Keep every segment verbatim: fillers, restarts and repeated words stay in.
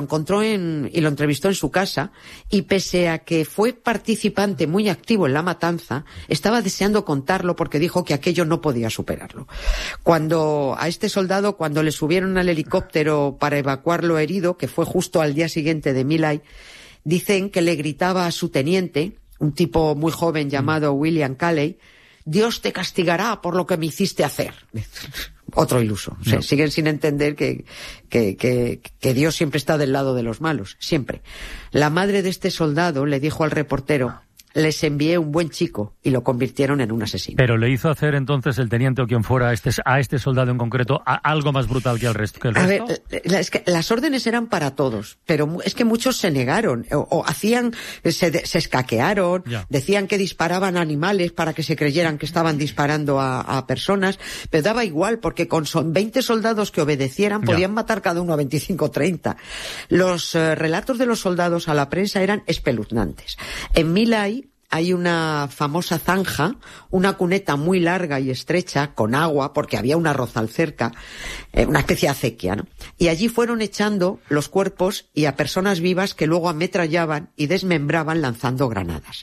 encontró en, y lo entrevistó en su casa, y pese a que fue participante muy activo en la matanza, estaba deseando contarlo porque dijo que aquello no podía superarlo. Cuando a este soldado, cuando le subieron al helicóptero para evacuarlo herido, que fue justo al día siguiente de My Lai, dicen que le gritaba a su teniente, un tipo muy joven llamado William Calley: Dios te castigará por lo que me hiciste hacer. Otro iluso. O sea, no. Siguen sin entender que, que, que, que Dios siempre está del lado de los malos. Siempre. La madre de este soldado le dijo al reportero: les envié un buen chico, y lo convirtieron en un asesino. Pero le hizo hacer entonces el teniente o quien fuera a este, a este soldado en concreto a, algo más brutal que el resto. Que el resto. A ver, es que las órdenes eran para todos, pero es que muchos se negaron o, o hacían, se, se escaquearon, ya. Decían que disparaban a animales para que se creyeran que estaban disparando a, a personas, pero daba igual porque con son veinte soldados que obedecieran podían ya. matar cada uno a veinticinco o treinta. Los uh, relatos de los soldados a la prensa eran espeluznantes. En My Lai hay una famosa zanja, una cuneta muy larga y estrecha, con agua, porque había un arrozal cerca, eh, una especie de acequia, ¿no? Y allí fueron echando los cuerpos y a personas vivas que luego ametrallaban y desmembraban lanzando granadas.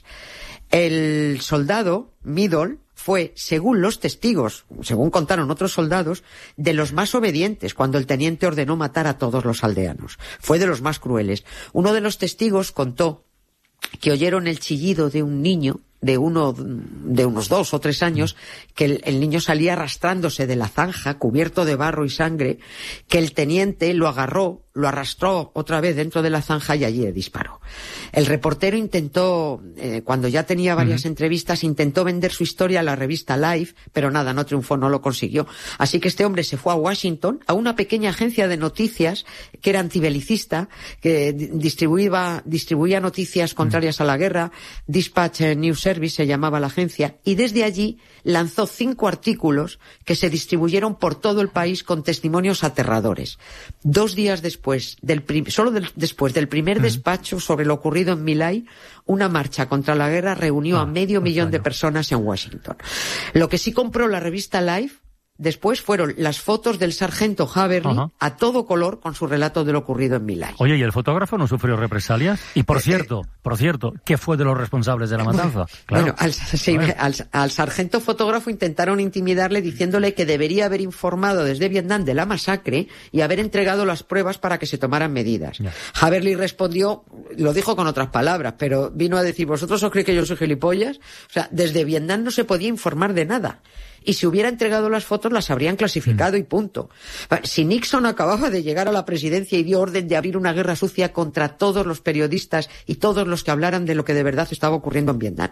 El soldado, Middle, fue, según los testigos, según contaron otros soldados, de los más obedientes cuando el teniente ordenó matar a todos los aldeanos. Fue de los más crueles. Uno de los testigos contó que oyeron el chillido de un niño de uno de unos dos o tres años, que el, el niño salía arrastrándose de la zanja, cubierto de barro y sangre, que el teniente lo agarró, lo arrastró otra vez dentro de la zanja y allí le disparó. El reportero intentó, eh, cuando ya tenía varias uh-huh. entrevistas, intentó vender su historia a la revista Life, pero nada, no triunfó, no lo consiguió. Así que este hombre se fue a Washington, a una pequeña agencia de noticias que era antibelicista, que distribuía, distribuía noticias contrarias uh-huh. a la guerra, Dispatch News Service se llamaba la agencia, y desde allí lanzó cinco artículos que se distribuyeron por todo el país con testimonios aterradores. Dos días después, del prim- solo del, después del primer uh-huh. despacho sobre lo ocurrido en My Lai, una marcha contra la guerra reunió ah, a medio millón de personas en Washington. Lo que sí compró la revista Life después fueron las fotos del sargento Haverly uh-huh. a todo color con su relato de lo ocurrido en My Lai. Oye, ¿y el fotógrafo no sufrió represalias? Y por eh, cierto, eh, por cierto, ¿qué fue de los responsables de la matanza? Claro. Bueno, al, sí, al, al sargento fotógrafo intentaron intimidarle diciéndole que debería haber informado desde Vietnam de la masacre y haber entregado las pruebas para que se tomaran medidas. Ya. Haverly respondió, lo dijo con otras palabras, pero vino a decir: ¿vosotros os creéis que yo soy gilipollas? O sea, desde Vietnam no se podía informar de nada. Y si hubiera entregado las fotos, las habrían clasificado y punto. Si Nixon acababa de llegar a la presidencia y dio orden de abrir una guerra sucia contra todos los periodistas y todos los que hablaran de lo que de verdad estaba ocurriendo en Vietnam.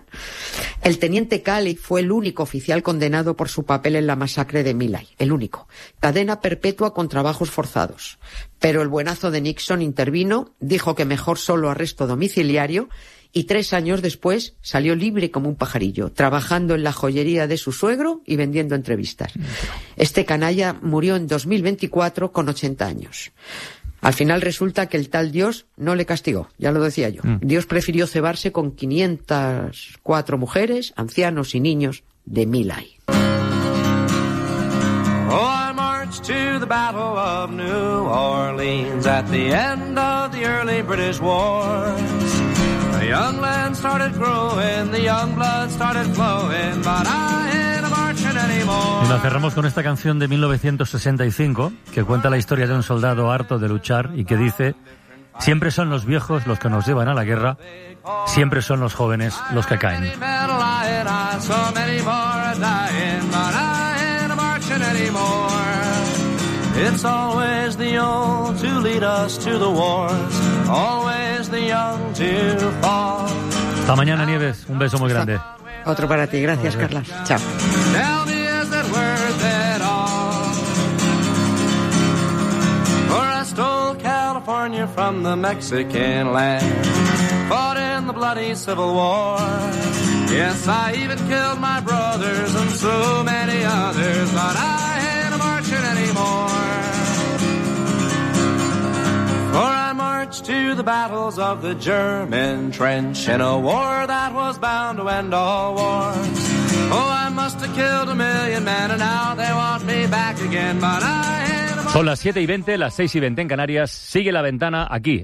El teniente Calley fue el único oficial condenado por su papel en la masacre de My Lai. El único. Cadena perpetua con trabajos forzados. Pero el buenazo de Nixon intervino, dijo que mejor solo arresto domiciliario, y tres años después salió libre como un pajarillo, trabajando en la joyería de su suegro y vendiendo entrevistas. Este canalla murió en dos mil veinticuatro con ochenta años. Al final resulta que el tal Dios no le castigó, ya lo decía yo. Mm. Dios prefirió cebarse con quinientas cuatro mujeres, ancianos y niños de My Lai. Oh, I marched to the Battle of New Orleans at the end of the early British wars. The young land started growing, the young blood started flowing, but I ain't marching anymore. Y la cerramos con esta canción de mil novecientos sesenta y cinco, que cuenta la historia de un soldado harto de luchar y que dice: siempre son los viejos los que nos llevan a la guerra, siempre son los jóvenes los que caen. It's always the old to lead us to the wars, always the young to fall. Hasta mañana, Nieves. Un beso muy grande. Otro para ti. Gracias, Carla. Chao. Tell me, is it worth it all? For I stole California from the Mexican land, fought in the bloody Civil War. Yes, I even killed my brothers and so many others, but I ain't marching anymore. For I marched to the battles of the German trench in a war that was bound to end all wars. Oh, I must have killed a million men and now they want me back again, but I ain't. Son las siete y veinte, las seis y veinte en Canarias. Sigue La Ventana aquí.